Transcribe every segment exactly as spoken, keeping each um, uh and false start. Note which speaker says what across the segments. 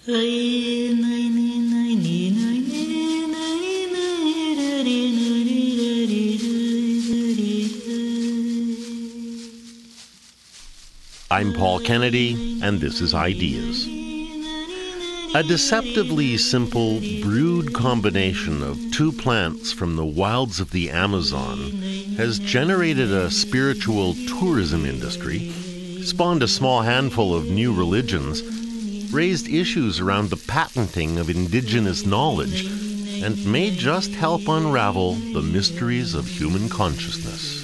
Speaker 1: I'm Paul Kennedy, and this is Ideas. A deceptively simple, brewed combination of two plants from the wilds of the Amazon has generated a spiritual tourism industry, spawned a small handful of new religions, raised issues around the patenting of indigenous knowledge, and may just help unravel the mysteries of human consciousness.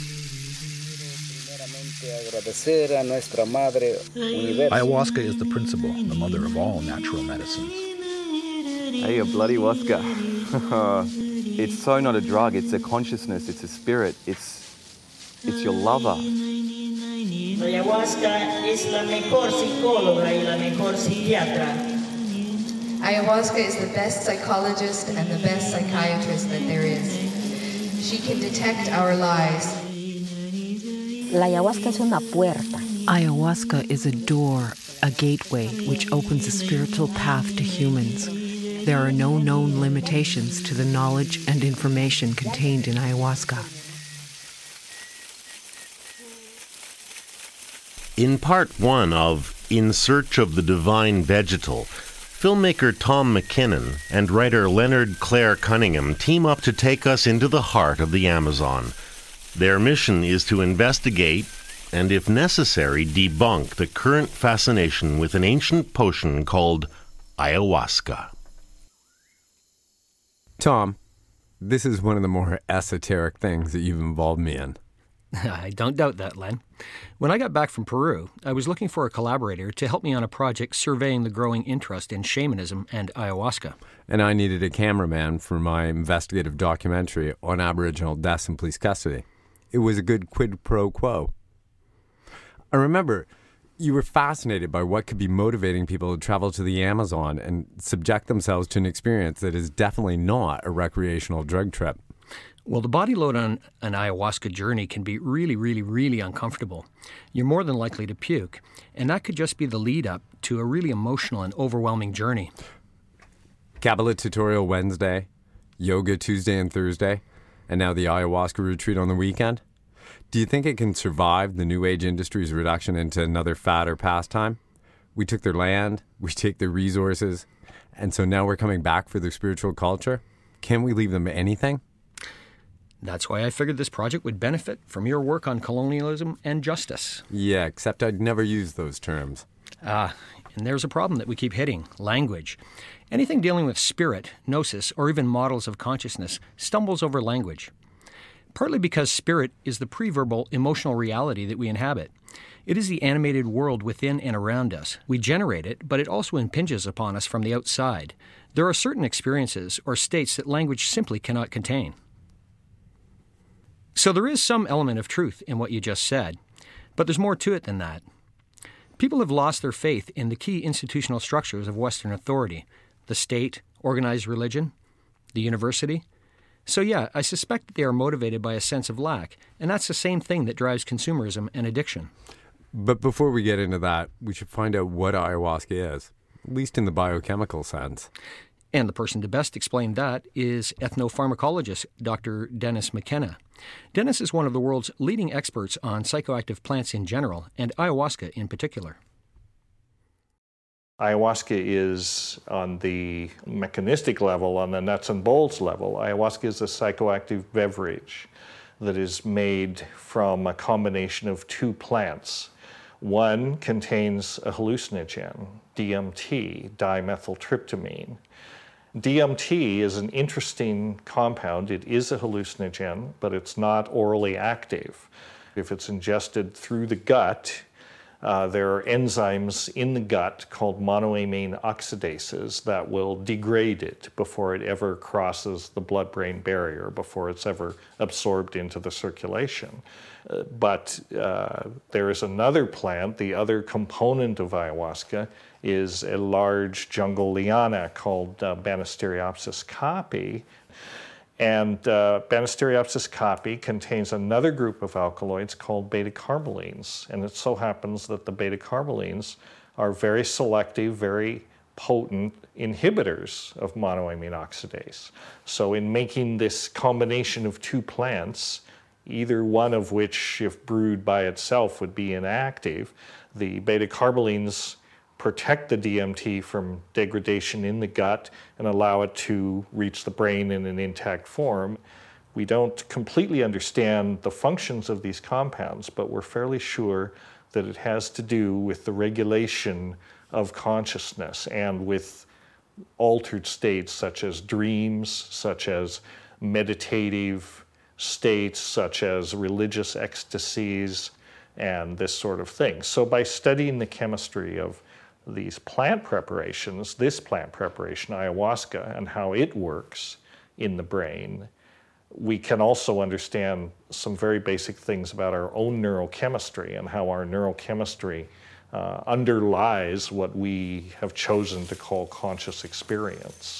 Speaker 2: Ayahuasca is the principal, the mother of all natural medicines.
Speaker 3: Hey, a bloody Huasca. It's so not a drug, it's a consciousness, it's a spirit, it's it's your lover.
Speaker 4: La ayahuasca es la mejor psicóloga y la mejor psiquiatra.
Speaker 5: Ayahuasca is the best psychologist and the best psychiatrist that there is. She can detect our lies.
Speaker 6: La ayahuasca es una puerta.
Speaker 7: Ayahuasca is a door, a gateway which opens a spiritual path to humans. There are no known limitations to the knowledge and information contained in ayahuasca.
Speaker 1: In part one of In Search of the Divine Vegetal, filmmaker Tom McKinnon and writer Leonard Clare Cunningham team up to take us into the heart of the Amazon. Their mission is to investigate, and if necessary, debunk the current fascination with an ancient potion called ayahuasca.
Speaker 8: Tom, this is one of the more esoteric things that you've involved me in.
Speaker 9: I don't doubt that, Len. When I got back from Peru, I was looking for a collaborator to help me on a project surveying the growing interest in shamanism and ayahuasca.
Speaker 8: And I needed a cameraman for my investigative documentary on Aboriginal deaths in police custody. It was a good quid pro quo. I remember you were fascinated by what could be motivating people to travel to the Amazon and subject themselves to an experience that is definitely not a recreational drug trip.
Speaker 9: Well, the body load on an ayahuasca journey can be really, really, really uncomfortable. You're more than likely to puke, and that could just be the lead-up to a really emotional and overwhelming journey.
Speaker 8: Kabbalah tutorial Wednesday, yoga Tuesday and Thursday, and now the ayahuasca retreat on the weekend. Do you think it can survive the New Age industry's reduction into another fad or pastime? We took their land, we take their resources, and so now we're coming back for their spiritual culture? Can't we leave them anything?
Speaker 9: That's why I figured this project would benefit from your work on colonialism and justice.
Speaker 8: Yeah, except I'd never use those terms.
Speaker 9: Ah, and there's a problem that we keep hitting, language. Anything dealing with spirit, gnosis, or even models of consciousness stumbles over language. Partly because spirit is the pre-verbal emotional reality that we inhabit. It is the animated world within and around us. We generate it, but it also impinges upon us from the outside. There are certain experiences or states that language simply cannot contain. So there is some element of truth in what you just said, but there's more to it than that. People have lost their faith in the key institutional structures of Western authority, the state, organized religion, the university. So yeah, I suspect that they are motivated by a sense of lack, and that's the same thing that drives consumerism and addiction.
Speaker 8: But before we get into that, we should find out what ayahuasca is, at least in the biochemical sense.
Speaker 9: And the person to best explain that is ethnopharmacologist Doctor Dennis McKenna. Dennis is one of the world's leading experts on psychoactive plants in general, and ayahuasca in particular.
Speaker 10: Ayahuasca is, on the mechanistic level, on the nuts and bolts level, ayahuasca is a psychoactive beverage that is made from a combination of two plants. One contains a hallucinogen, D M T, dimethyltryptamine. D M T is an interesting compound. It is a hallucinogen, but it's not orally active. If it's ingested through the gut, uh, there are enzymes in the gut called monoamine oxidases that will degrade it before it ever crosses the blood-brain barrier, before it's ever absorbed into the circulation. Uh, but uh, there is another plant, the other component of ayahuasca is a large jungle liana called uh, Banisteriopsis caapi. And uh, Banisteriopsis caapi contains another group of alkaloids called beta-carbolines. And it so happens that the beta-carbolines are very selective, very potent inhibitors of monoamine oxidase. So in making this combination of two plants, either one of which, if brewed by itself, would be inactive, the beta-carbolines protect the D M T from degradation in the gut and allow it to reach the brain in an intact form. We don't completely understand the functions of these compounds, but we're fairly sure that it has to do with the regulation of consciousness and with altered states such as dreams, such as meditative states, such as religious ecstasies, and this sort of thing. So by studying the chemistry of these plant preparations, this plant preparation, ayahuasca, and how it works in the brain, we can also understand some very basic things about our own neurochemistry and how our neurochemistry uh, underlies what we have chosen to call conscious experience.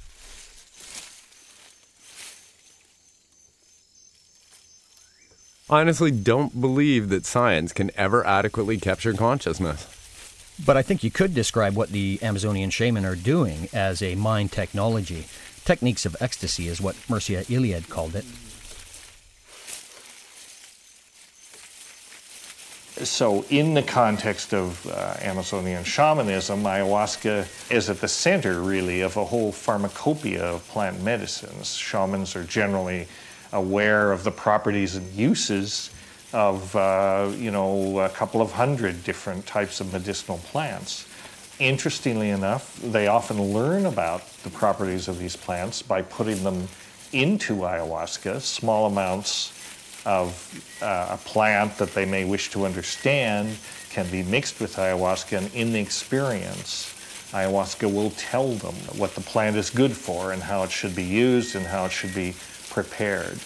Speaker 8: I honestly don't believe that science can ever adequately capture consciousness.
Speaker 9: But I think you could describe what the Amazonian shaman are doing as a mind technology. Techniques of ecstasy is what Mircea Eliade called it.
Speaker 10: So in the context of uh, Amazonian shamanism, ayahuasca is at the center, really, of a whole pharmacopoeia of plant medicines. Shamans are generally aware of the properties and uses of, uh, you know, a couple of hundred different types of medicinal plants. Interestingly enough, they often learn about the properties of these plants by putting them into ayahuasca, small amounts of uh, a plant that they may wish to understand can be mixed with ayahuasca, and in the experience, ayahuasca will tell them what the plant is good for and how it should be used and how it should be prepared.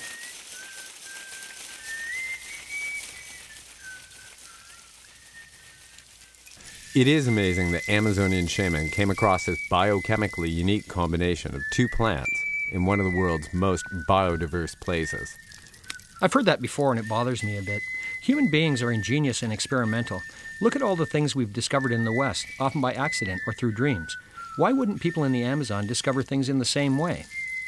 Speaker 8: It is amazing that Amazonian shaman came across this biochemically unique combination of two plants in one of the world's most biodiverse places.
Speaker 9: I've heard that before and it bothers me a bit. Human beings are ingenious and experimental. Look at all the things we've discovered in the West, often by accident or through dreams. Why wouldn't people in the Amazon discover things in the same way?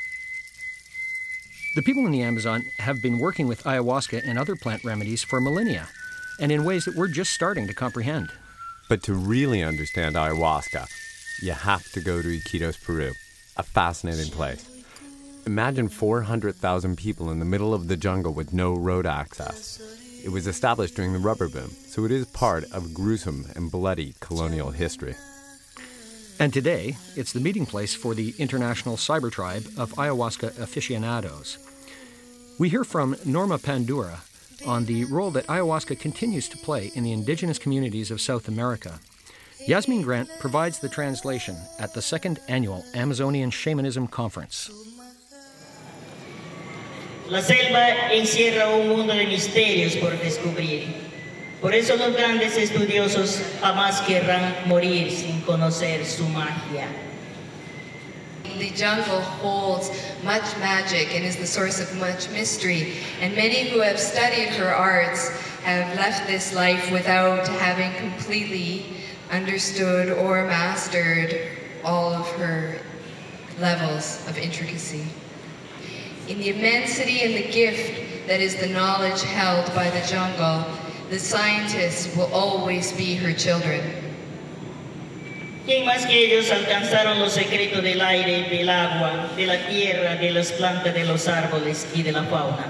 Speaker 9: The people in the Amazon have been working with ayahuasca and other plant remedies for millennia, and in ways that we're just starting to comprehend.
Speaker 8: But to really understand ayahuasca, you have to go to Iquitos, Peru, a fascinating place. Imagine four hundred thousand people in the middle of the jungle with no road access. It was established during the rubber boom, so it is part of gruesome and bloody colonial history.
Speaker 9: And today, it's the meeting place for the International Cyber Tribe of Ayahuasca aficionados. We hear from Norma Pandura on the role that ayahuasca continues to play in the indigenous communities of South America. Yasmin Grant provides the translation at the second annual Amazonian Shamanism Conference.
Speaker 4: La selva encierra un mundo de misterios por descubrir. Por eso los grandes estudiosos jamás querrán morir sin conocer su magia.
Speaker 5: The jungle holds much magic and is the source of much mystery, and many who have studied her arts have left this life without having completely understood or mastered all of her levels of intricacy. In the immensity and the gift that is the knowledge held by the jungle, the scientists will always be her children.
Speaker 4: ¿Quién más que ellos alcanzaron los secretos del aire, del agua, de la tierra, de las plantas, de los árboles y de la fauna?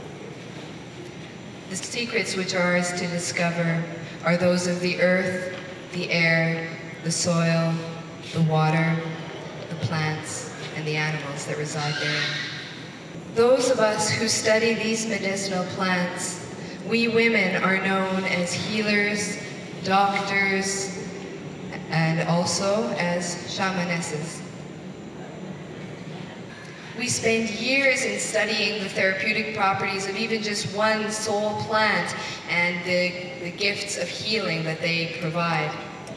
Speaker 5: The secrets which are ours to discover are those of the earth, the air, the soil, the water, the plants, and the animals that reside there. Those of us who study these medicinal plants, we women are known as healers, doctors, and also as shamanesses. We spend years in studying the therapeutic properties of even just one sole plant and the, the gifts of healing that they provide.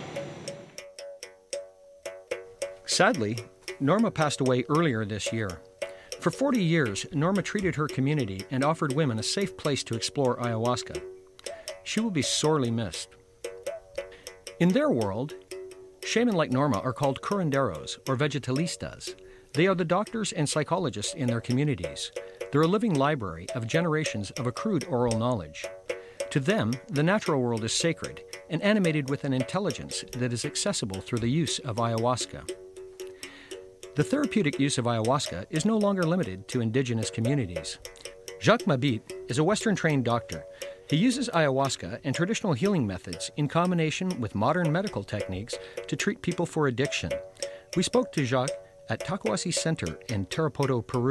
Speaker 9: Sadly, Norma passed away earlier this year. For forty years, Norma treated her community and offered women a safe place to explore ayahuasca. She will be sorely missed. In their world, Shaman like Norma are called curanderos, or vegetalistas. They are the doctors and psychologists in their communities. They're a living library of generations of accrued oral knowledge. To them, the natural world is sacred and animated with an intelligence that is accessible through the use of ayahuasca. The therapeutic use of ayahuasca is no longer limited to indigenous communities. Jacques Mabit is a Western-trained doctor. He uses ayahuasca and traditional healing methods in combination with modern medical techniques to treat people for addiction. We spoke to Jacques at Tacuasi Center in Tarapoto, Peru.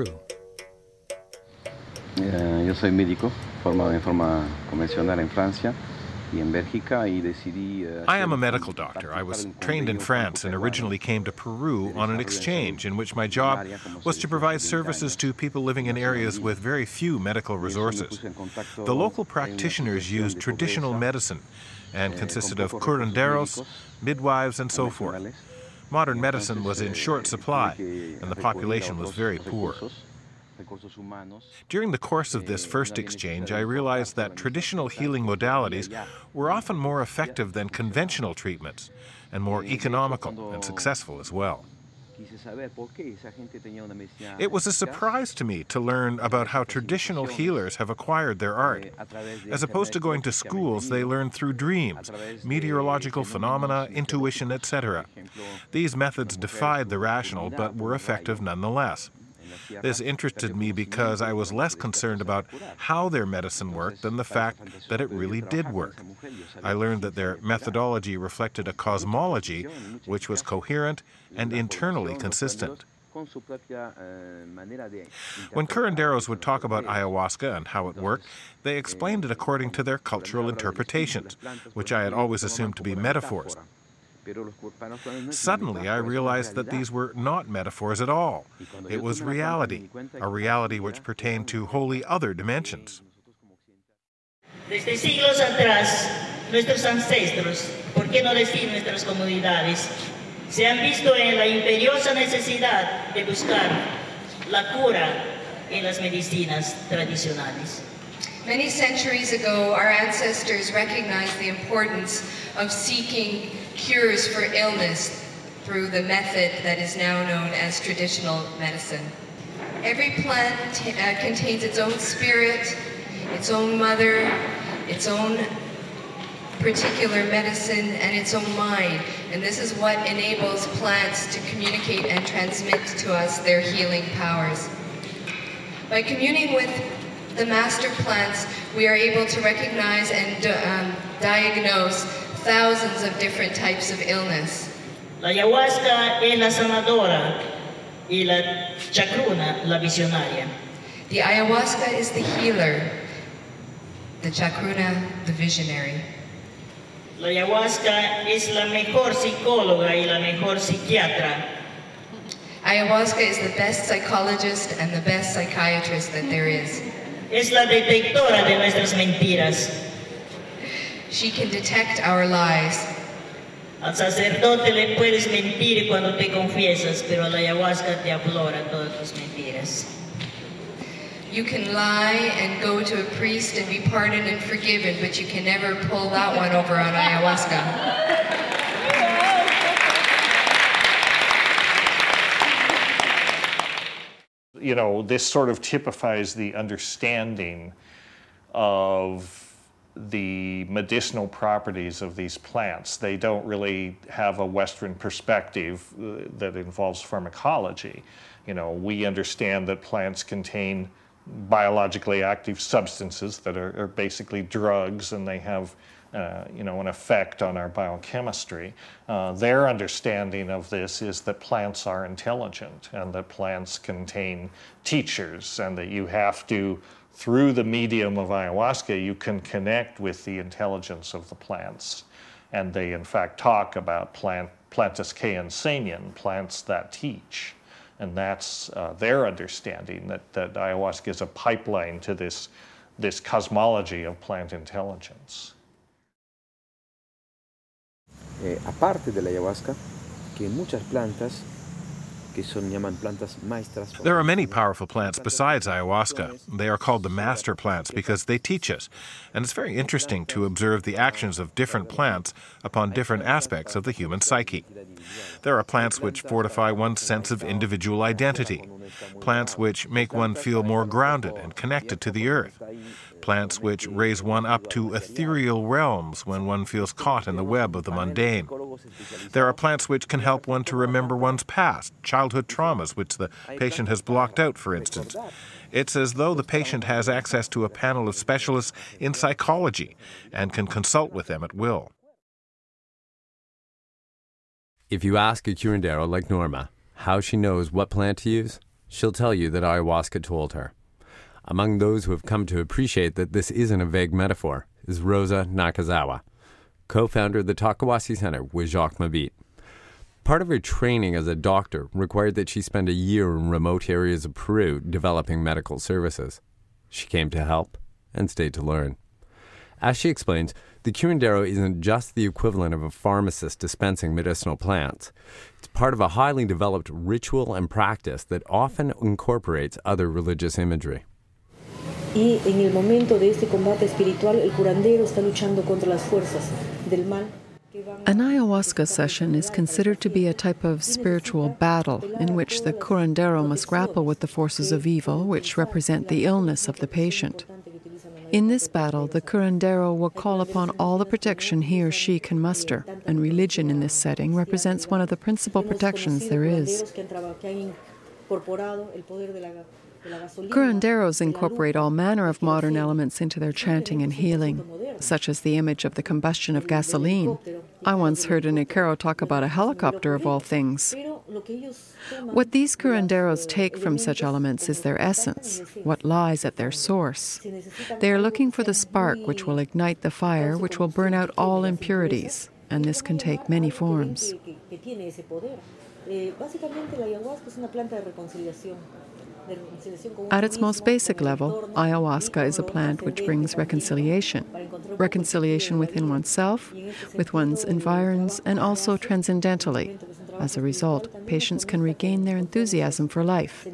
Speaker 11: Eh, yo soy médico, formado en forma convencional en Francia.
Speaker 12: I am a medical doctor. I was trained in France and originally came to Peru on an exchange in which my job was to provide services to people living in areas with very few medical resources. The local practitioners used traditional medicine and consisted of curanderos, midwives, and so forth. Modern medicine was in short supply, and the population was very poor. During the course of this first exchange, I realized that traditional healing modalities were often more effective than conventional treatments, and more economical and successful as well. It was a surprise to me to learn about how traditional healers have acquired their art. As opposed to going to schools, they learn through dreams, meteorological phenomena, intuition, et cetera. These methods defied the rational, but were effective nonetheless. This interested me because I was less concerned about how their medicine worked than the fact that it really did work. I learned that their methodology reflected a cosmology which was coherent and internally consistent. When curanderos would talk about ayahuasca and how it worked, they explained it according to their cultural interpretations, which I had always assumed to be metaphors. Suddenly, I realized that these were not metaphors at all. It was reality, a reality which pertained to wholly other dimensions.
Speaker 4: Desde siglos atrás, nuestros ancestros, por qué no decir nuestras comunidades, se han visto en la imperiosa necesidad de buscar la cura en las medicinas tradicionales.
Speaker 5: Many centuries ago, our ancestors recognized the importance of seeking cures for illness through the method that is now known as traditional medicine. Every plant uh, contains its own spirit, its own mother, its own particular medicine, and its own mind. And this is what enables plants to communicate and transmit to us their healing powers. By communing with the master plants, we are able to recognize and um, diagnose thousands of different types of illness.
Speaker 4: La ayahuasca es la sanadora y la chacruna la visionaria.
Speaker 5: The ayahuasca is the healer, the chacruna the visionary.
Speaker 4: La ayahuasca es la mejor psicóloga y la mejor psiquiatra.
Speaker 5: Ayahuasca is the best psychologist and the best psychiatrist that there is.
Speaker 4: Es la detectora de nuestras mentiras.
Speaker 5: She can detect our lies.
Speaker 4: Al sacerdote le puedes mentir cuando te confiesas, pero la ayahuasca te aflora todas tus mentiras.
Speaker 5: You can lie and go to a priest and be pardoned and forgiven, but you can never pull that one over on ayahuasca.
Speaker 10: You know, this sort of typifies the understanding of the medicinal properties of these plants. They don't really have a Western perspective uh, that involves pharmacology. You know, we understand that plants contain biologically active substances that are, are basically drugs, and they have uh, you know, an effect on our biochemistry. Uh, their understanding of this is that plants are intelligent and that plants contain teachers, and that you have to, through the medium of ayahuasca, you can connect with the intelligence of the plants. And they, in fact, talk about plant, plantas que enseñan, plants that teach. And that's uh, their understanding, that, that ayahuasca is a pipeline to this, this cosmology of plant intelligence.
Speaker 11: Eh, aparte de la ayahuasca, que muchas plantas
Speaker 12: There are many powerful plants besides ayahuasca. They are called the master plants because they teach us. And it's very interesting to observe the actions of different plants upon different aspects of the human psyche. There are plants which fortify one's sense of individual identity, plants which make one feel more grounded and connected to the earth, plants which raise one up to ethereal realms when one feels caught in the web of the mundane. There are plants which can help one to remember one's past, childhood traumas which the patient has blocked out, for instance. It's as though the patient has access to a panel of specialists in psychology and can consult with them at will.
Speaker 8: If you ask a curandero like Norma how she knows what plant to use, she'll tell you that ayahuasca told her. Among those who have come to appreciate that this isn't a vague metaphor is Rosa Nakazawa, co-founder of the Takawasi Center with Jacques Mabit. Part of her training as a doctor required that she spend a year in remote areas of Peru developing medical services. She came to help and stayed to learn. As she explains, the curandero isn't just the equivalent of a pharmacist dispensing medicinal plants. It's part of a highly developed ritual and practice that often incorporates other religious imagery.
Speaker 6: Y en el momento de este combate espiritual, el curandero está luchando contra las fuerzas del mal.
Speaker 13: An ayahuasca session is considered to be a type of spiritual battle in which the curandero must grapple with the forces of evil, which represent the illness of the patient. In this battle, the curandero will call upon all the protection he or she can muster, and religion in this setting represents one of the principal protections there is. Curanderos incorporate all manner of modern elements into their chanting and healing, such as the image of the combustion of gasoline. I once heard an Icaro talk about a helicopter of all things. What these curanderos take from such elements is their essence, what lies at their source. They are looking for the spark which will ignite the fire, which will burn out all impurities, and this can take many forms. At its most basic level, ayahuasca is a plant which brings reconciliation. Reconciliation within oneself, with one's environs, and also transcendentally. As a result, patients can regain their enthusiasm for life.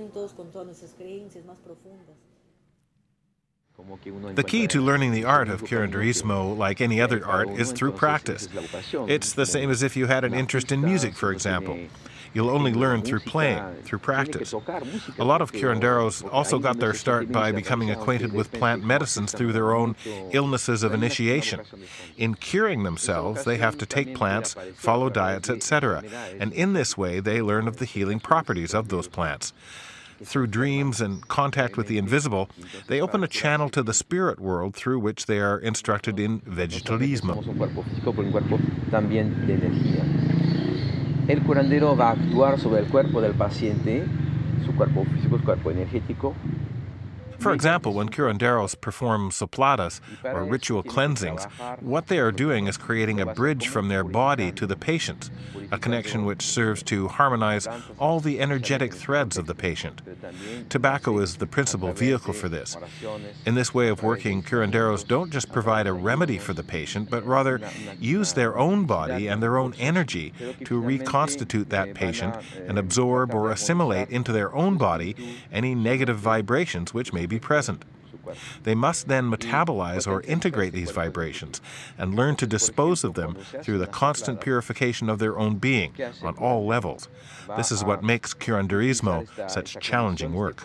Speaker 12: The key to learning the art of curanderismo, like any other art, is through practice. It's the same as if you had an interest in music, for example. You'll only learn through playing, through practice. A lot of curanderos also got their start by becoming acquainted with plant medicines through their own illnesses of initiation. In curing themselves, they have to take plants, follow diets, et cetera. And in this way, they learn of the healing properties of those plants. Through dreams and contact with the invisible, they open a channel to the spirit world through which they are instructed in vegetalismo.
Speaker 11: El curandero va a actuar sobre el cuerpo del paciente, su cuerpo físico, su cuerpo energético.
Speaker 12: For example, when curanderos perform sopladas, or ritual cleansings, what they are doing is creating a bridge from their body to the patient, a connection which serves to harmonize all the energetic threads of the patient. Tobacco is the principal vehicle for this. In this way of working, curanderos don't just provide a remedy for the patient, but rather use their own body and their own energy to reconstitute that patient and absorb or assimilate into their own body any negative vibrations which may be present. They must then metabolize or integrate these vibrations and learn to dispose of them through the constant purification of their own being on all levels. This is what makes curanderismo such challenging work.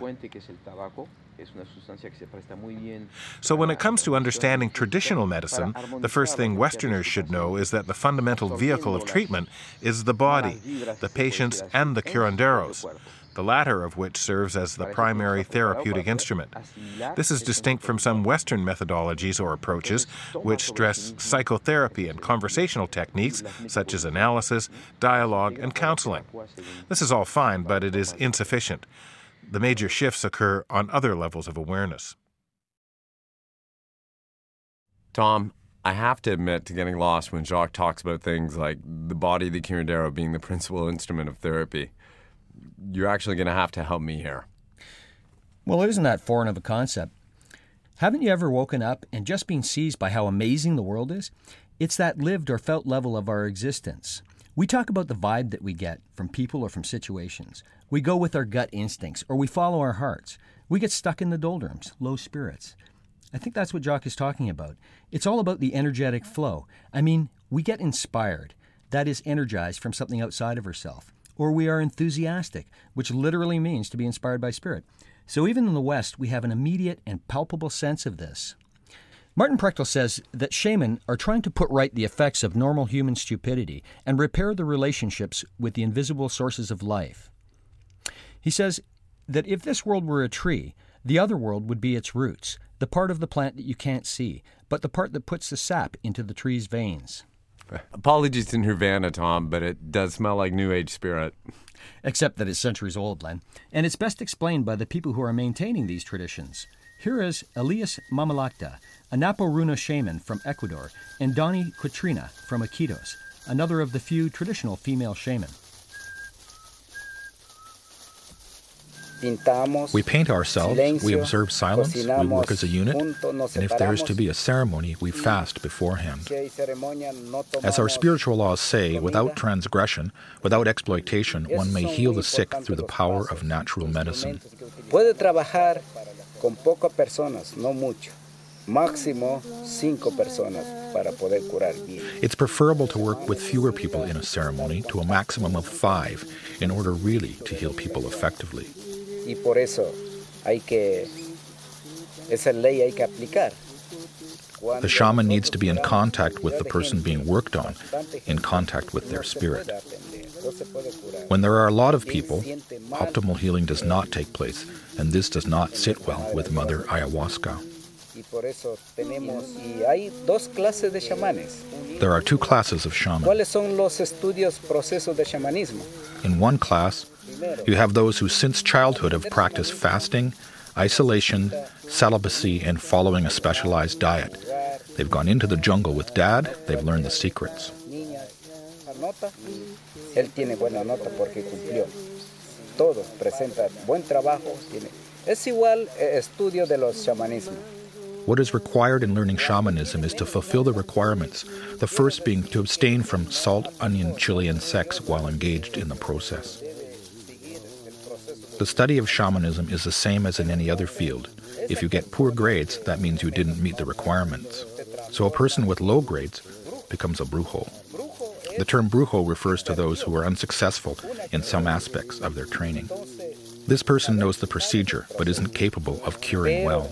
Speaker 12: So when it comes to understanding traditional medicine, the first thing Westerners should know is that the fundamental vehicle of treatment is the body, the patients, and the curanderos, the latter of which serves as the primary therapeutic instrument. This is distinct from some Western methodologies or approaches which stress psychotherapy and conversational techniques such as analysis, dialogue, and counseling. This is all fine, but it is insufficient. The major shifts occur on other levels of awareness.
Speaker 8: Tom, I have to admit to getting lost when Jacques talks about things like the body of the curandero being the principal instrument of therapy. You're actually going to have to help me here.
Speaker 9: Well, it isn't that foreign of a concept. Haven't you ever woken up and just been seized by how amazing the world is? It's that lived or felt level of our existence. We talk about the vibe that we get from people or from situations. We go with our gut instincts, or we follow our hearts. We get stuck in the doldrums, low spirits. I think that's what Jacques is talking about. It's all about the energetic flow. I mean, we get inspired, that is energized from something outside of ourselves. Or we are enthusiastic, which literally means to be inspired by spirit. So even in the West, we have an immediate and palpable sense of this. Martin Prechtel says that shaman are trying to put right the effects of normal human stupidity and repair the relationships with the invisible sources of life. He says that if this world were a tree, the other world would be its roots, the part of the plant that you can't see, but the part that puts the sap into the tree's veins.
Speaker 8: Apologies to Nirvana, Tom, but it does smell like New Age spirit.
Speaker 9: Except that it's centuries old, Len. And it's best explained by the people who are maintaining these traditions. Here is Elias Mamalakta, a Napo Runa shaman from Ecuador, and Donnie Quitrina from Iquitos, another of the few traditional female shaman.
Speaker 2: We paint ourselves, we observe silence, we work as a unit, and if there is to be a ceremony, we fast beforehand. As our spiritual laws say, without transgression, without exploitation, one may heal the sick through the power of natural medicine. It's preferable to work with fewer people in a ceremony to a maximum of five in order really to heal people effectively.
Speaker 14: Y por eso hay que, esa ley hay que aplicar.
Speaker 2: The shaman needs to be in contact with the person being worked on, in contact with their spirit. When there are a lot of people, optimal healing does not take place, and this does not sit well with Mother Ayahuasca. There are two classes of shaman. In one class, you have those who since childhood have practiced fasting, isolation, celibacy, and following a specialized diet. They've gone into the jungle with Dad, they've learned the secrets. What is required in learning shamanism is to fulfill the requirements, the first being to abstain from salt, onion, chili, and sex while engaged in the process. The study of shamanism is the same as in any other field. If you get poor grades, that means you didn't meet the requirements. So a person with low grades becomes a brujo. The term brujo refers to those who are unsuccessful in some aspects of their training. This person knows the procedure, but isn't capable of curing well.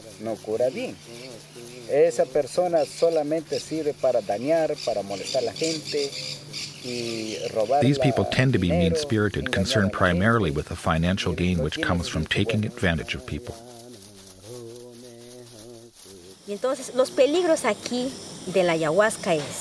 Speaker 14: Esa persona solamente sirve para dañar, para molestar a la gente.
Speaker 2: These people tend to be mean-spirited, concerned primarily with the financial gain which comes from taking advantage of people.
Speaker 15: Y entonces los peligros aquí de la ayahuasca es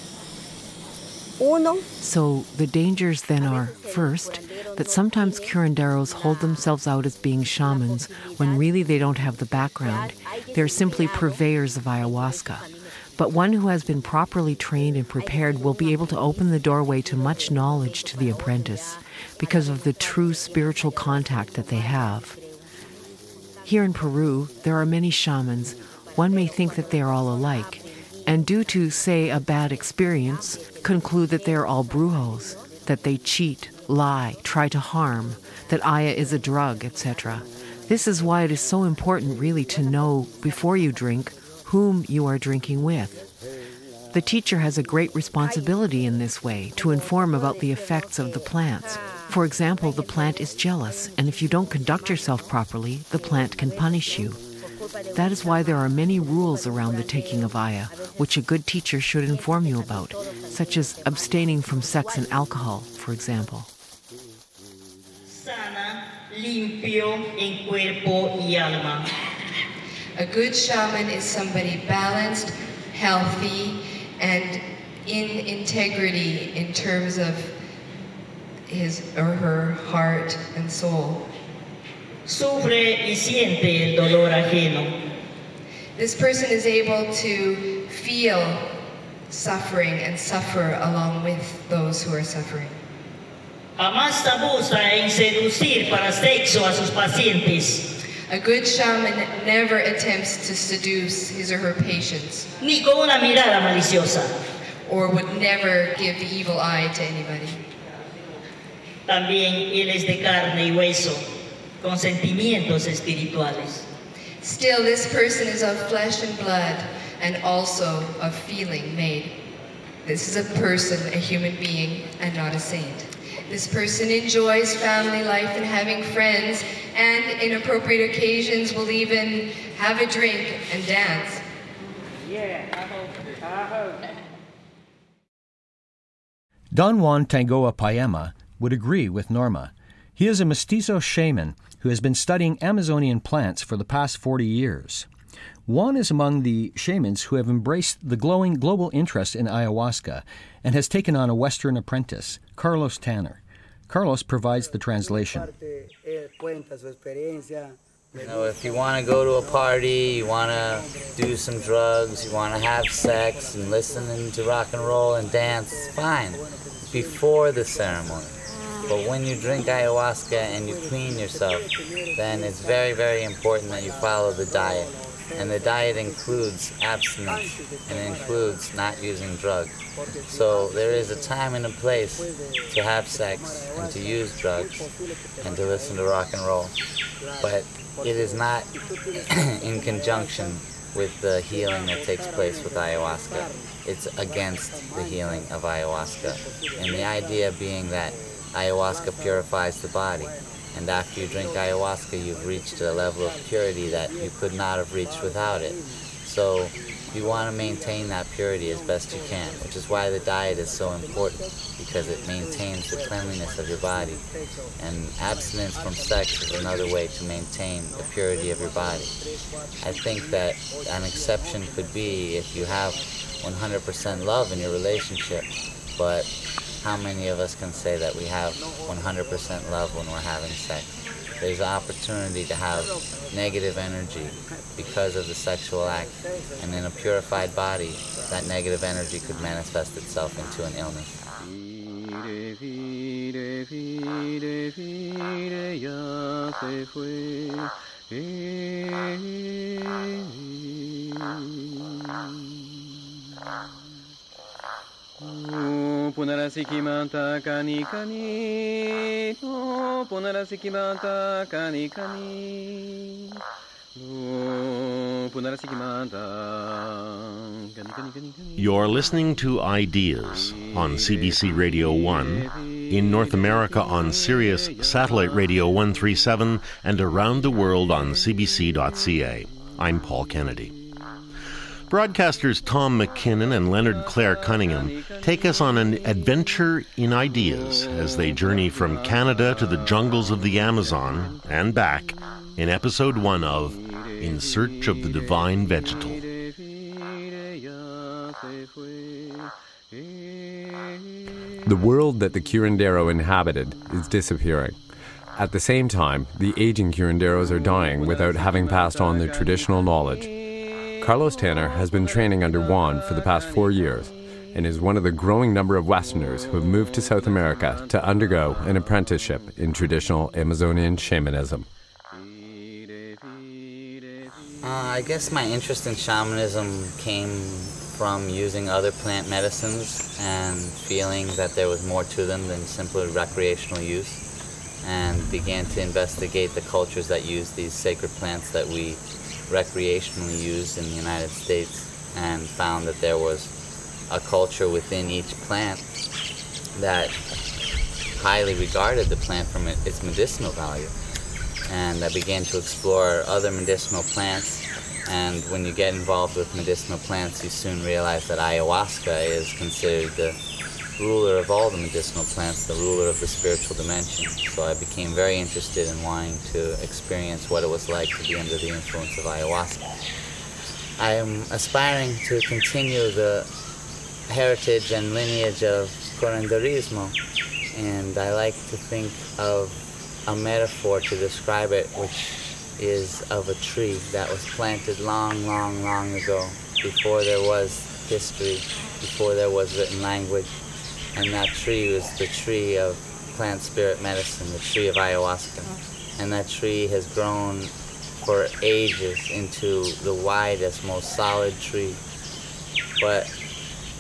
Speaker 15: uno.
Speaker 7: So the dangers then are, first, that sometimes curanderos hold themselves out as being shamans when really they don't have the background. They're simply purveyors of ayahuasca. But one who has been properly trained and prepared will be able to open the doorway to much knowledge to the apprentice because of the true spiritual contact that they have. Here in Peru, there are many shamans. One may think that they are all alike, and due to, say, a bad experience, conclude that they are all brujos, that they cheat, lie, try to harm, that Aya is a drug, et cetera. This is why it is so important really to know, before you drink, whom you are drinking with. The teacher has a great responsibility in this way to inform about the effects of the plants. For example, the plant is jealous, and if you don't conduct yourself properly, the plant can punish you. That is why there are many rules around the taking of Aya, which a good teacher should inform you about, such as abstaining from sex and alcohol, for example.
Speaker 4: Sana, limpio en cuerpo y alma.
Speaker 5: A good shaman is somebody balanced, healthy, and in integrity in terms of his or her heart and soul.
Speaker 4: Sufre y siente el dolor ajeno.
Speaker 5: This person is able to feel suffering and suffer along with those who are suffering.
Speaker 4: Jamás abusa en seducir para sexo a sus pacientes.
Speaker 5: A good shaman never attempts to seduce his or her patients.
Speaker 4: Ni con una mirada maliciosa.
Speaker 5: or would never give the evil eye to anybody.
Speaker 4: También él es de carne y hueso, con sentimientos espirituales.
Speaker 5: Still, this person is of flesh and blood, and also of feeling made. This is a person, a human being, and not a saint. This person enjoys family life and having friends, and in appropriate occasions will even have a drink and dance.
Speaker 15: Yeah, I hope. I hope.
Speaker 9: Don Juan Tangoa Paema would agree with Norma. He is a mestizo shaman who has been studying Amazonian plants for the past forty years. Juan is among the shamans who have embraced the glowing global interest in ayahuasca and has taken on a Western apprentice, Carlos Tanner. Carlos provides the translation.
Speaker 16: You know, if you want to go to a party, you want to do some drugs, you want to have sex and listen to rock and roll and dance, fine, before the ceremony. But when you drink ayahuasca and you clean yourself, then it's very, very important that you follow the diet. And the diet includes abstinence, and it includes not using drugs. So there is a time and a place to have sex and to use drugs and to listen to rock and roll. But it is not in conjunction with the healing that takes place with ayahuasca. It's against the healing of ayahuasca. And the idea being that ayahuasca purifies the body. And after you drink ayahuasca, you've reached a level of purity that you could not have reached without it. So you want to maintain that purity as best you can, which is why the diet is so important, because it maintains the cleanliness of your body. And abstinence from sex is another way to maintain the purity of your body. I think that an exception could be if you have one hundred percent love in your relationship, but how many of us can say that we have one hundred percent love when we're having sex? There's an opportunity to have negative energy because of the sexual act, and in a purified body, that negative energy could manifest itself into an illness.
Speaker 11: Oh, Punarasikimanta kani kani. Oh, Punarasikimanta kani kani. Oh, Punarasikimanta kani kani kani.
Speaker 1: You're listening to Ideas on C B C Radio one, in North America on Sirius Satellite Radio one thirty-seven, and around the world on c b c dot c a. I'm Paul Kennedy. Broadcasters Tom McKinnon and Leonard Clare Cunningham take us on an adventure in ideas as they journey from Canada to the jungles of the Amazon and back in episode one of In Search of the Divine Vegetal.
Speaker 8: The world that the curandero inhabited is disappearing. At the same time, the aging curanderos are dying without having passed on their traditional knowledge. Carlos Tanner has been training under Juan for the past four years and is one of the growing number of Westerners who have moved to South America to undergo an apprenticeship in traditional Amazonian shamanism.
Speaker 16: Uh, I guess my interest in shamanism came from using other plant medicines and feeling that there was more to them than simply recreational use, and began to investigate the cultures that use these sacred plants that we recreationally used in the United States, and found that there was a culture within each plant that highly regarded the plant from its medicinal value. And I began to explore other medicinal plants, and when you get involved with medicinal plants, you soon realize that ayahuasca is considered the ruler of all the medicinal plants, the ruler of the spiritual dimension. So I became very interested in wanting to experience what it was like to be under the influence of ayahuasca. I am aspiring to continue the heritage and lineage of curanderismo, and I like to think of a metaphor to describe it, which is of a tree that was planted long, long, long ago, before there was history, before there was written language. And that tree was the tree of plant spirit medicine, the tree of ayahuasca. And that tree has grown for ages into the widest, most solid tree. But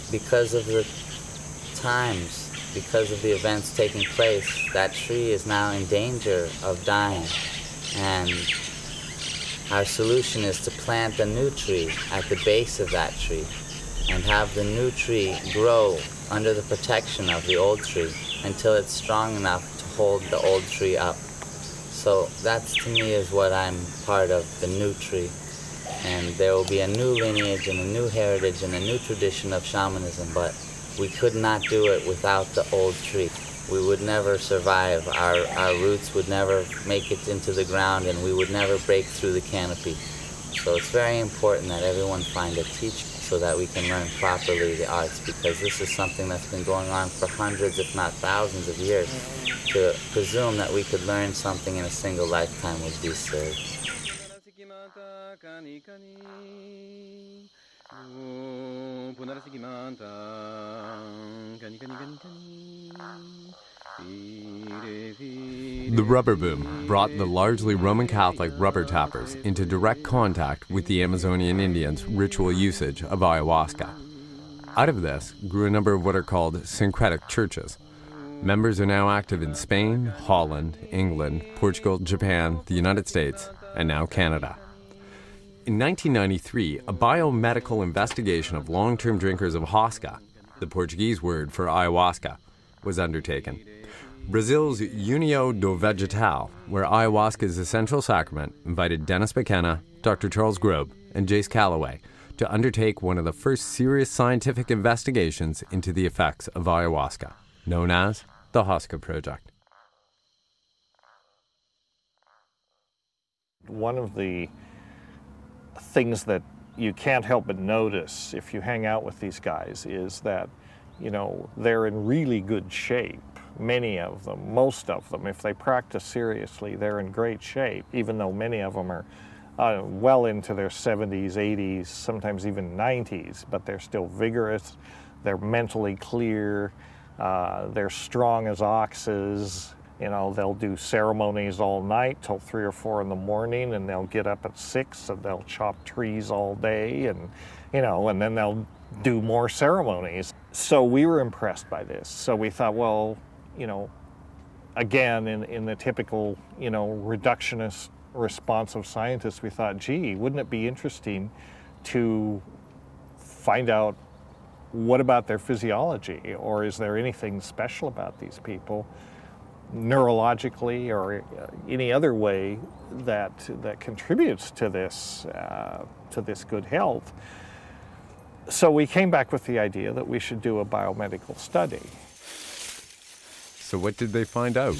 Speaker 16: because of the times, because of the events taking place, that tree is now in danger of dying. And our solution is to plant a new tree at the base of that tree and have the new tree grow under the protection of the old tree until it's strong enough to hold the old tree up. So that's, to me, is what I'm part of, the new tree. And there will be a new lineage and a new heritage and a new tradition of shamanism, but we could not do it without the old tree. We would never survive. Our, our roots would never make it into the ground, and we would never break through the canopy. So it's very important that everyone find a teacher so that we can learn properly the arts, because this is something that's been going on for hundreds, if not thousands of years. To presume that we could learn something in a single lifetime would be silly.
Speaker 8: The rubber boom brought the largely Roman Catholic rubber tappers into direct contact with the Amazonian Indians' ritual usage of ayahuasca. Out of this grew a number of what are called syncretic churches. Members are now active in Spain, Holland, England, Portugal, Japan, the United States, and now Canada. In nineteen ninety-three, a biomedical investigation of long-term drinkers of Hosca, the Portuguese word for ayahuasca, was undertaken. Brazil's União do Vegetal, where ayahuasca's essential sacrament, invited Dennis McKenna, Doctor Charles Grobe, and Jace Calloway to undertake one of the first serious scientific investigations into the effects of ayahuasca, known as the Hosca Project.
Speaker 10: One of the things that you can't help but notice if you hang out with these guys is that, you know, they're in really good shape. Many of them, most of them, if they practice seriously, they're in great shape, even though many of them are uh, well into their seventies, eighties, sometimes even nineties, but they're still vigorous, they're mentally clear, uh, they're strong as oxes. You know, they'll do ceremonies all night till three or four in the morning, and they'll get up at six and they'll chop trees all day, and, you know, and then they'll do more ceremonies. So we were impressed by this. So we thought, well, you know, again, in, in the typical, you know, reductionist response of scientists, we thought, gee, wouldn't it be interesting to find out what about their physiology, or is there anything special about these people neurologically or any other way that that contributes to this uh, to this good health. So we came back with the idea that we should do a biomedical study.
Speaker 8: So what did they find out?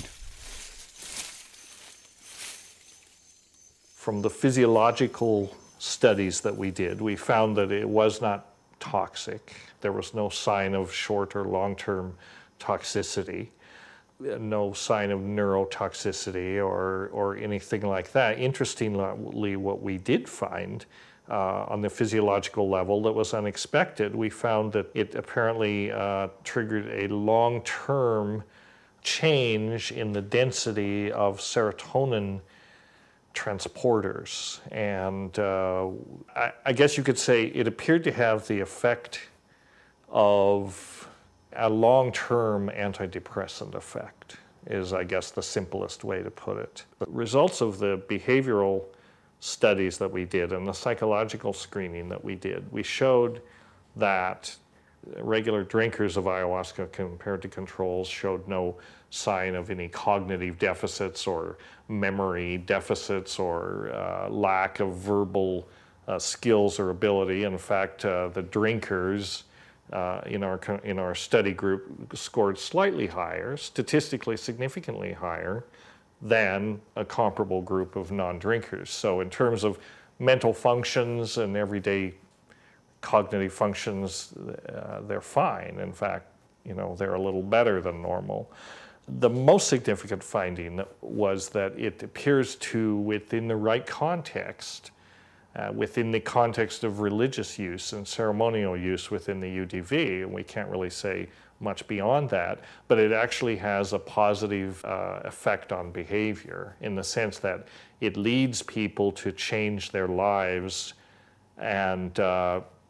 Speaker 10: From the physiological studies that we did, we found that it was not toxic. There was no sign of short or long-term toxicity. No sign of neurotoxicity or, or anything like that. Interestingly, what we did find uh, on the physiological level that was unexpected, we found that it apparently uh, triggered a long-term change in the density of serotonin transporters. And uh, I, I guess you could say it appeared to have the effect of a long-term antidepressant effect is, I guess, the simplest way to put it. The results of the behavioral studies that we did and the psychological screening that we did, we showed that regular drinkers of ayahuasca compared to controls showed no sign of any cognitive deficits or memory deficits or uh, lack of verbal uh, skills or ability. In fact, uh, the drinkers Uh, in our in our study group scored slightly higher, statistically significantly higher than a comparable group of non-drinkers. So in terms of mental functions and everyday cognitive functions, uh, they're fine. In fact, you know, they're a little better than normal. The most significant finding was that it appears to, within the right context, Uh, within the context of religious use and ceremonial use within the U D V, and we can't really say much beyond that, but it actually has a positive uh, effect on behavior in the sense that it leads people to change their lives and uh,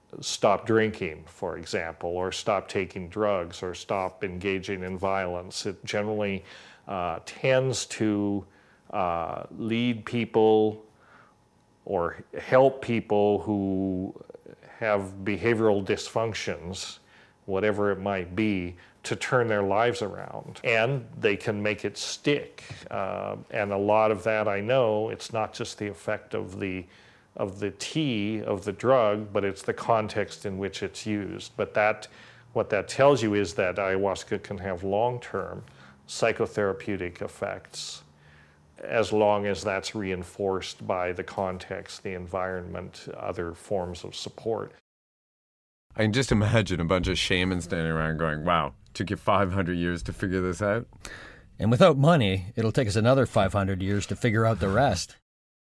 Speaker 10: stop drinking, for example, or stop taking drugs, or stop engaging in violence. It generally uh, tends to uh, lead people or help people who have behavioral dysfunctions, whatever it might be, to turn their lives around. And they can make it stick. Uh, and a lot of that, I know, it's not just the effect of the of the tea, of the drug, but it's the context in which it's used. But that, what that tells you is that ayahuasca can have long-term psychotherapeutic effects as long as that's reinforced by the context, the environment, other forms of support.
Speaker 8: I can just imagine a bunch of shamans standing around going, wow, took you five hundred years to figure this out?
Speaker 9: And without money, it'll take us another five hundred years to figure out the rest.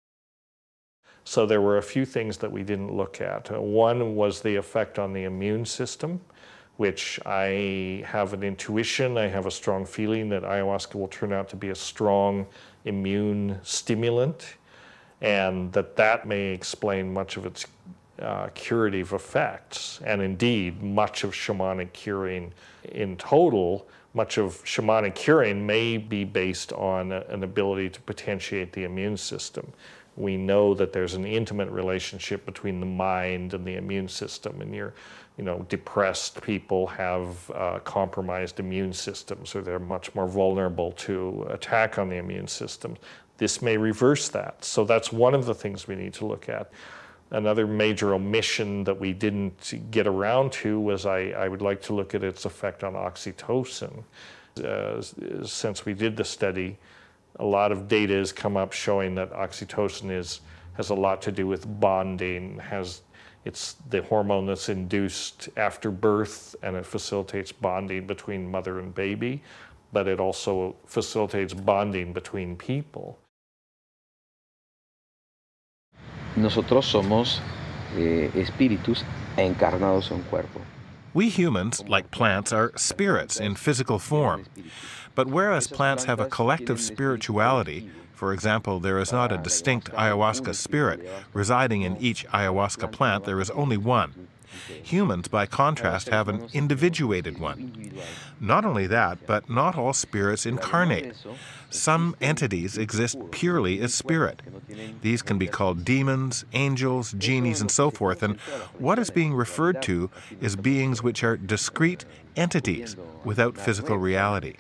Speaker 10: So there were a few things that we didn't look at. Uh, one was the effect on the immune system, which I have an intuition, I have a strong feeling that ayahuasca will turn out to be a strong immune stimulant, and that that may explain much of its uh, curative effects. And indeed, much of shamanic curing in total, much of shamanic curing may be based on a, an ability to potentiate the immune system. We know that there's an intimate relationship between the mind and the immune system, and you're, you know, depressed people have uh, compromised immune systems, or they're much more vulnerable to attack on the immune system. This may reverse that. So that's one of the things we need to look at. Another major omission that we didn't get around to was I, I would like to look at its effect on oxytocin. Uh, since we did the study, a lot of data has come up showing that oxytocin is, has a lot to do with bonding, has It's the hormone that's induced after birth, and it facilitates bonding between mother and baby, but it also facilitates bonding between people.
Speaker 11: Nosotros somos eh, espíritus encarnados en un cuerpo.
Speaker 12: We humans, like plants, are spirits in physical form. But whereas plants have a collective spirituality, for example, there is not a distinct ayahuasca spirit residing in each ayahuasca plant, there is only one. Humans, by contrast, have an individuated one. Not only that, but not all spirits incarnate. Some entities exist purely as spirit. These can be called demons, angels, genies, and so forth, and what is being referred to is beings which are discrete entities without physical reality.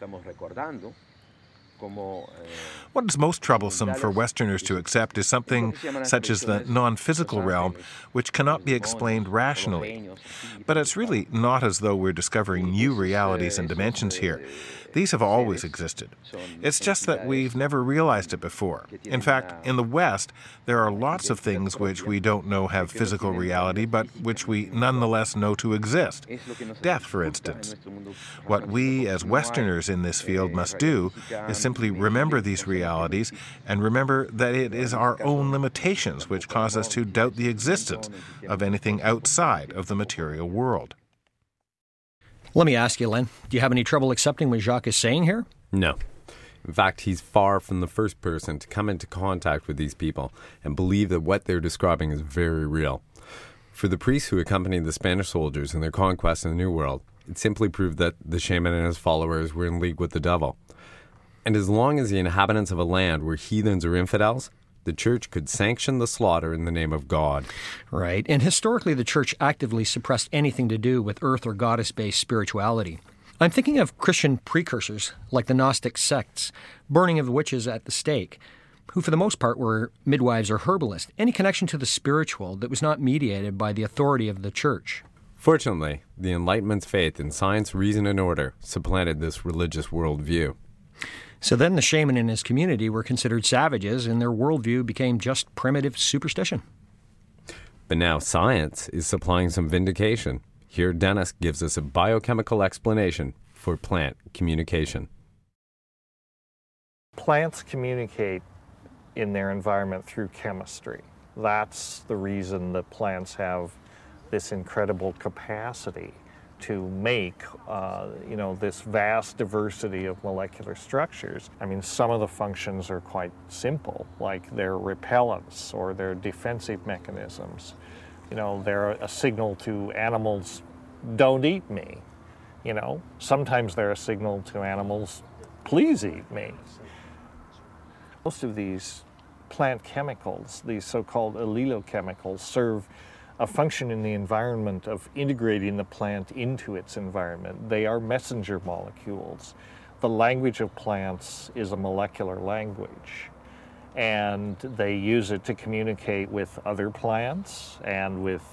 Speaker 12: What is most troublesome for Westerners to accept is something such as the non-physical realm, which cannot be explained rationally. But it's really not as though we're discovering new realities and dimensions here. These have always existed. It's just that we've never realized it before. In fact, in the West, there are lots of things which we don't know have physical reality, but which we nonetheless know to exist. Death, for instance. What we, as Westerners in this field, must do is simply remember these realities and remember that it is our own limitations which cause us to doubt the existence of anything outside of the material world.
Speaker 9: Let me ask you, Len, do you have any trouble accepting what Jacques is saying here?
Speaker 8: No. In fact, he's far from the first person to come into contact with these people and believe that what they're describing is very real. For the priests who accompanied the Spanish soldiers in their conquest in the New World, it simply proved that the shaman and his followers were in league with the devil. And as long as the inhabitants of a land were heathens or infidels, the church could sanction the slaughter in the name of God.
Speaker 9: Right. And historically, the church actively suppressed anything to do with earth or goddess-based spirituality. I'm thinking of Christian precursors, like the Gnostic sects, burning of witches at the stake, who for the most part were midwives or herbalists. Any connection to the spiritual that was not mediated by the authority of the church.
Speaker 8: Fortunately, the Enlightenment's faith in science, reason, and order supplanted this religious worldview.
Speaker 9: So then the shaman and his community were considered savages, and their worldview became just primitive superstition.
Speaker 8: But now science is supplying some vindication. Here, Dennis gives us a biochemical explanation for plant communication.
Speaker 10: Plants communicate in their environment through chemistry. That's the reason that plants have this incredible capacity to make, uh, you know, this vast diversity of molecular structures. I mean, some of the functions are quite simple, like they're repellents or they're defensive mechanisms. You know, they're a signal to animals, don't eat me. You know, sometimes they're a signal to animals, please eat me. Most of these plant chemicals, these so-called allelochemicals, serve a function in the environment of integrating the plant into its environment. They are messenger molecules. The language of plants is a molecular language, and they use it to communicate with other plants and with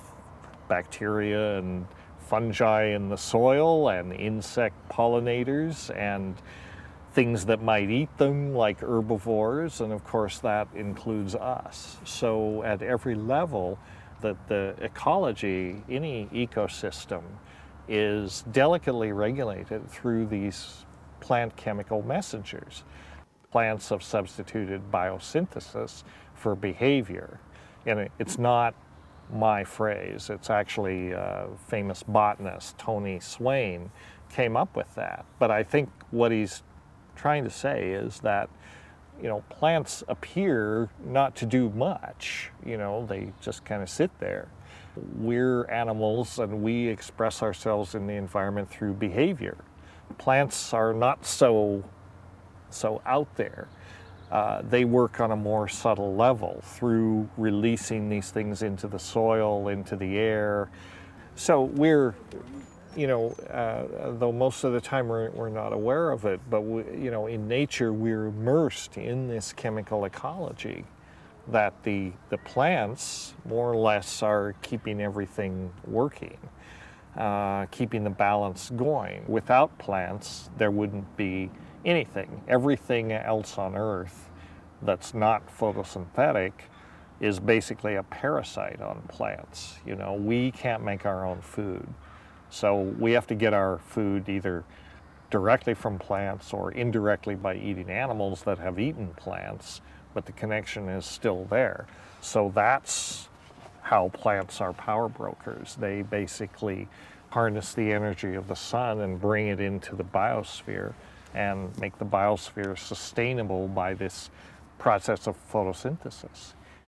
Speaker 10: bacteria and fungi in the soil and insect pollinators and things that might eat them, like herbivores, and of course that includes us. So at every level, that the ecology, any ecosystem, is delicately regulated through these plant chemical messengers. Plants have substituted biosynthesis for behavior, and it's not my phrase. It's actually a famous botanist, Tony Swain, came up with that. But I think what he's trying to say is that, you know, plants appear not to do much. You know, they just kind of sit there. We're animals and we express ourselves in the environment through behavior. Plants are not so, so out there. Uh, they work on a more subtle level through releasing these things into the soil, into the air. So we're, you know, uh, though most of the time we're, we're not aware of it, but we, you know, in nature we're immersed in this chemical ecology that the, the plants more or less are keeping everything working, uh, keeping the balance going. Without plants, there wouldn't be anything. Everything else on Earth that's not photosynthetic is basically a parasite on plants. You know, we can't make our own food. So we have to get our food either directly from plants or indirectly by eating animals that have eaten plants, but the connection is still there. So that's how plants are power brokers. They basically harness the energy of the sun and bring it into the biosphere and make the biosphere sustainable by this process of photosynthesis.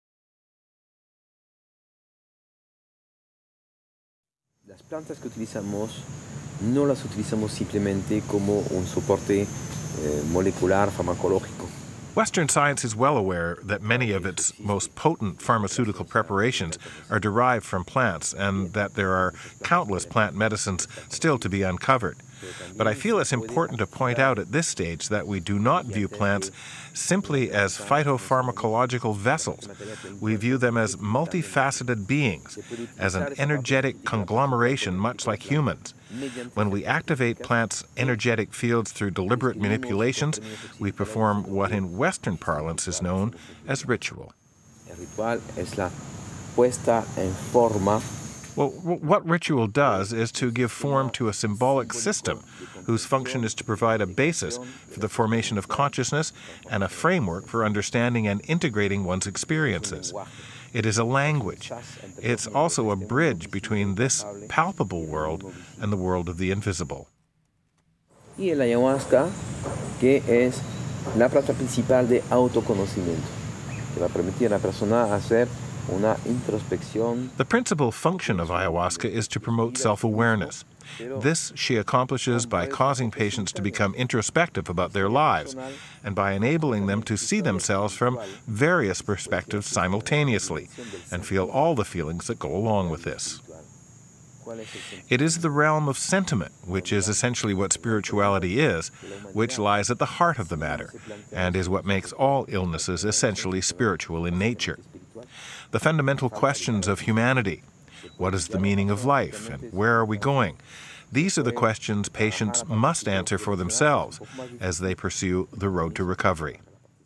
Speaker 11: Las plantas que utilizamos no las utilizamos simplemente como un soporte eh, molecular farmacológico.
Speaker 12: Western science is well aware that many of its most potent pharmaceutical preparations are derived from plants and that there are countless plant medicines still to be uncovered. But I feel it's important to point out at this stage that we do not view plants simply as phytopharmacological vessels. We view them as multifaceted beings, as an energetic conglomeration much like humans. When we activate plants' energetic fields through deliberate manipulations, we perform what in Western parlance is known as ritual.
Speaker 11: El ritual es la puesta en forma.
Speaker 12: Well, what ritual does is to give form to a symbolic system whose function is to provide a basis for the formation of consciousness and a framework for understanding and integrating one's experiences. It is a language. It's also a bridge between this palpable world and the world of the invisible.
Speaker 11: Y el ayahuasca, que es la planta principal de autoconocimiento, que va a permitir a la persona hacer una introspección.
Speaker 12: The principal function of ayahuasca is to promote self-awareness. This she accomplishes by causing patients to become introspective about their lives and by enabling them to see themselves from various perspectives simultaneously and feel all the feelings that go along with this. It is the realm of sentiment, which is essentially what spirituality is, which lies at the heart of the matter and is what makes all illnesses essentially spiritual in nature. The fundamental questions of humanity. What is the meaning of life, and where are we going? These are the questions patients must answer for themselves as they pursue the road to recovery.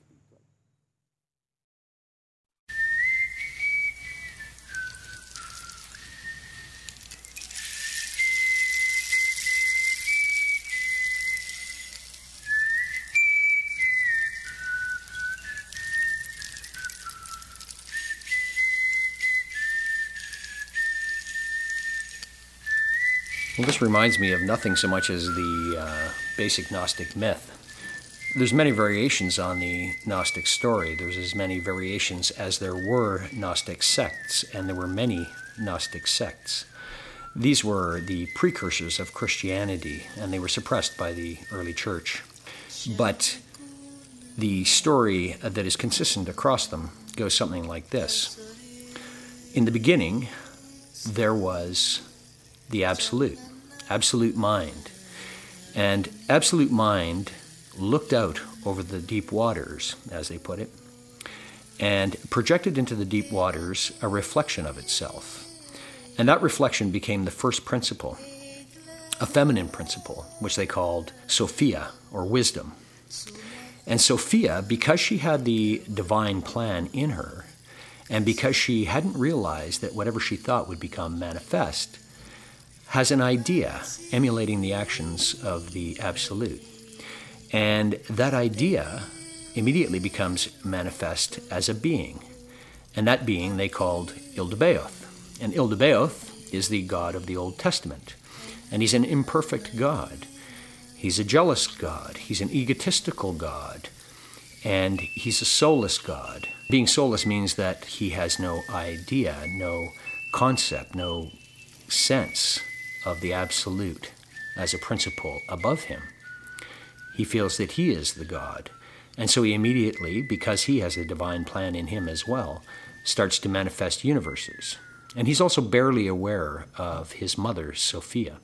Speaker 9: Well, this reminds me of nothing so much as the uh, basic Gnostic myth. There's many variations on the Gnostic story. There's as many variations as there were Gnostic sects, and there were many Gnostic sects. These were the precursors of Christianity, and they were suppressed by the early church. But the story that is consistent across them goes something like this. In the beginning, there was the Absolute, Absolute Mind. And Absolute Mind looked out over the deep waters, as they put it, and projected into the deep waters a reflection of itself. And that reflection became the first principle, a feminine principle, which they called Sophia, or wisdom. And Sophia, because she had the divine plan in her, and because she hadn't realized that whatever she thought would become manifest, has an idea emulating the actions of the Absolute. And that idea immediately becomes manifest as a being. And that being they called Ildebaoth. And Ildebaoth is the God of the Old Testament. And he's an imperfect God. He's a jealous God. He's an egotistical God. And he's a soulless God. Being soulless means that he has no idea, no concept, no sense of the Absolute as a principle above him. He feels that he is the God. And so he immediately, because he has a divine plan in him as well, starts to manifest universes. And he's also barely aware of his mother, Sophia.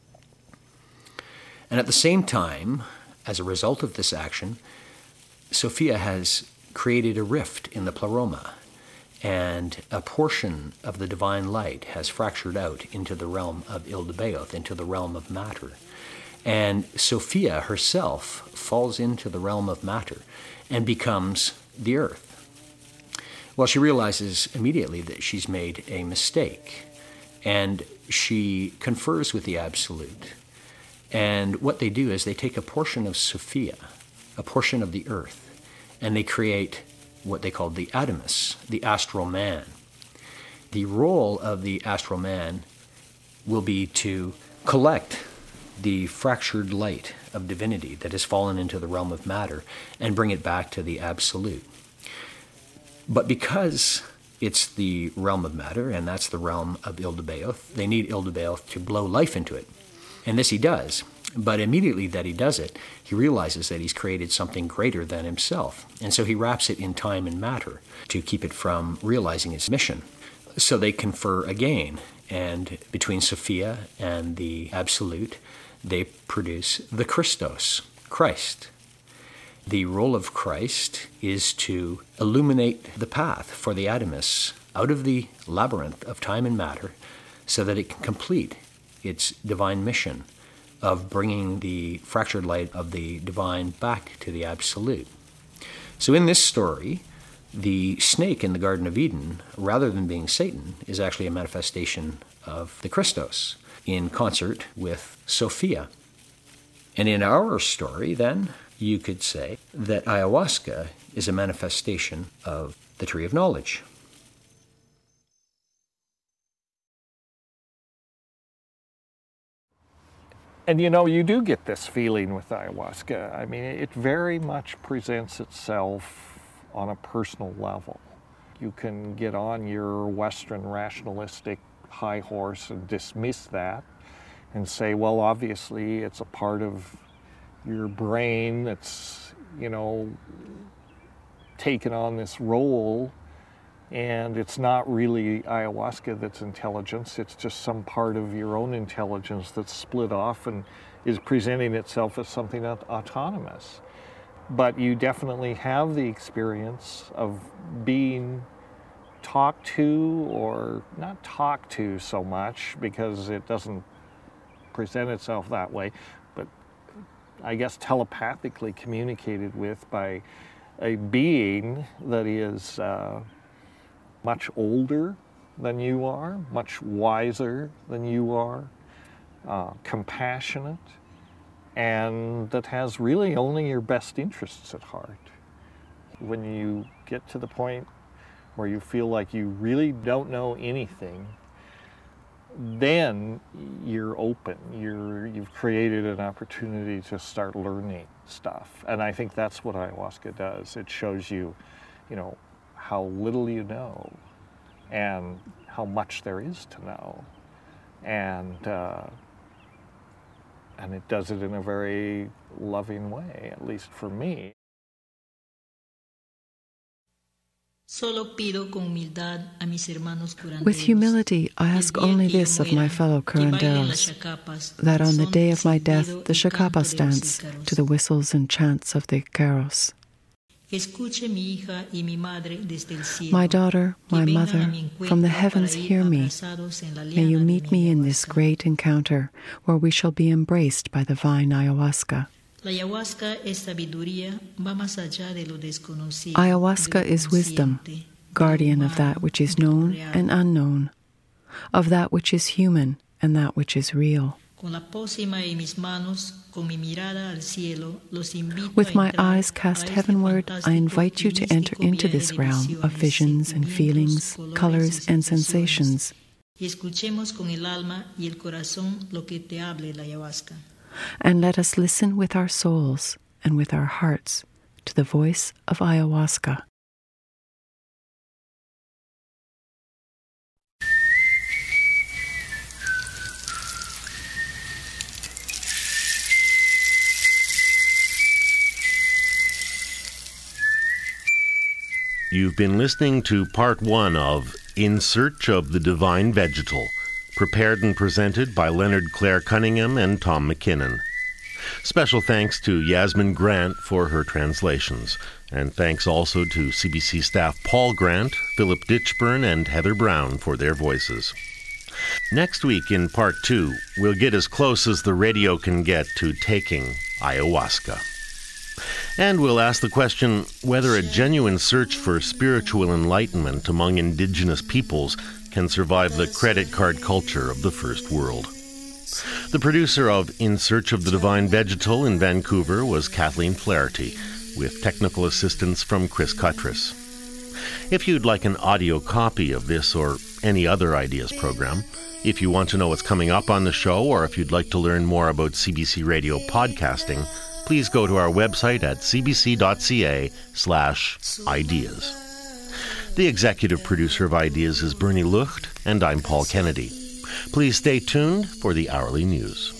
Speaker 9: And at the same time, as a result of this action, Sophia has created a rift in the pleroma, and a portion of the divine light has fractured out into the realm of Ildebaoth, into the realm of matter. And Sophia herself falls into the realm of matter and becomes the earth. Well, she realizes immediately that she's made a mistake, and she confers with the Absolute. And what they do is they take a portion of Sophia, a portion of the earth, and they create what they call the Adamus, the astral man. The role of the astral man will be to collect the fractured light of divinity that has fallen into the realm of matter and bring it back to the Absolute. But because it's the realm of matter, and that's the realm of Ildebaoth, they need Ildebaoth to blow life into it. And this he does. But immediately that he does it, he realizes that he's created something greater than himself. And so he wraps it in time and matter to keep it from realizing its mission. So they confer again, and between Sophia and the Absolute, they produce the Christos, Christ. The role of Christ is to illuminate the path for the Adamus out of the labyrinth of time and matter so that it can complete its divine mission of bringing the fractured light of the divine back to the Absolute. So in this story, the snake in the Garden of Eden, rather than being Satan, is actually a manifestation of the Christos in concert with Sophia. And in our story, then, you could say that ayahuasca is a manifestation of the tree of knowledge.
Speaker 10: And you know, you do get this feeling with ayahuasca. I mean, it very much presents itself on a personal level. You can get on your Western rationalistic high horse and dismiss that and say, well, obviously it's a part of your brain that's, you know, taken on this role, and it's not really ayahuasca that's intelligence, it's just some part of your own intelligence that's split off and is presenting itself as something autonomous. But you definitely have the experience of being talked to, or not talked to so much because it doesn't present itself that way, but I guess telepathically communicated with by a being that is uh, much older than you are, much wiser than you are, uh, compassionate, and that has really only your best interests at heart. When you get to the point where you feel like you really don't know anything, then you're open. You're, you've created an opportunity to start learning stuff. And I think that's what ayahuasca does. It shows you, you know, how little you know and how much there is to know. And, uh, and it does it in a very loving way, at least for me.
Speaker 13: With humility, I ask only this of my fellow curanderos, that on the day of my death the Shacapas dance to the whistles and chants of the Icaros. My daughter, my mother, from the heavens hear me. May you meet me in this great encounter where we shall be embraced by the vine ayahuasca. Ayahuasca is wisdom, guardian of that which is known and unknown, of that which is human and that which is real. With my eyes cast heavenward, I invite you to enter into this realm of visions and feelings, colors and sensations. And let us listen with our souls and with our hearts to the voice of ayahuasca.
Speaker 1: You've been listening to part one of In Search of the Divine Vegetal, prepared and presented by Leonard Clare Cunningham and Tom McKinnon. Special thanks to Yasmin Grant for her translations, and thanks also to C B C staff Paul Grant, Philip Ditchburn, and Heather Brown for their voices. Next week in part two, we'll get as close as the radio can get to taking ayahuasca. And we'll ask the question whether a genuine search for spiritual enlightenment among indigenous peoples can survive the credit card culture of the First World. The producer of In Search of the Divine Vegetal in Vancouver was Kathleen Flaherty, with technical assistance from Chris Cuttress. If you'd like an audio copy of this or any other Ideas program, if you want to know what's coming up on the show, or if you'd like to learn more about C B C Radio podcasting, please go to our website at cbc.ca slash ideas. The executive producer of Ideas is Bernie Lucht, and I'm Paul Kennedy. Please stay tuned for the hourly news.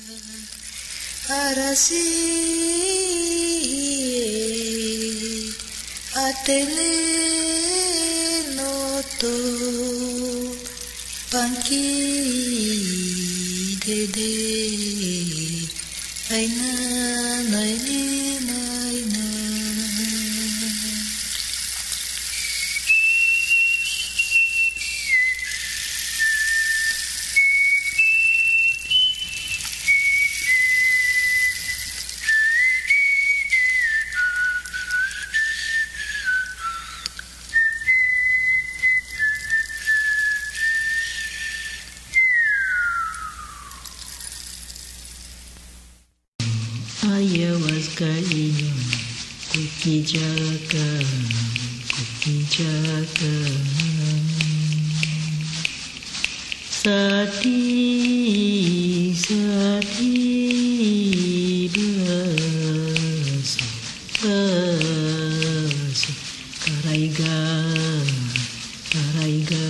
Speaker 4: Ayahuasca inyo, kukijaka, kukijaka. Sati, sati, baso, baso, karaiga, karaiga.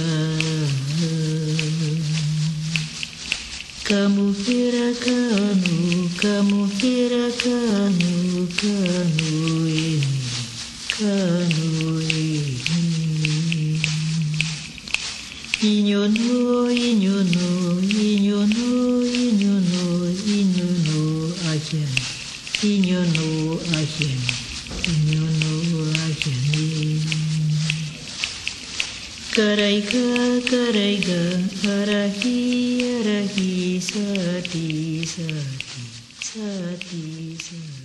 Speaker 4: Kamu kira kamu, kamu kira kamu, kamu ini, kamu ini. Inyono, inyono, inyono, inyono, inyono ajan, inyono ajan, inyono ajan. Karaiga, karaiga, arahi, arahi, sati, sati, sati, sati.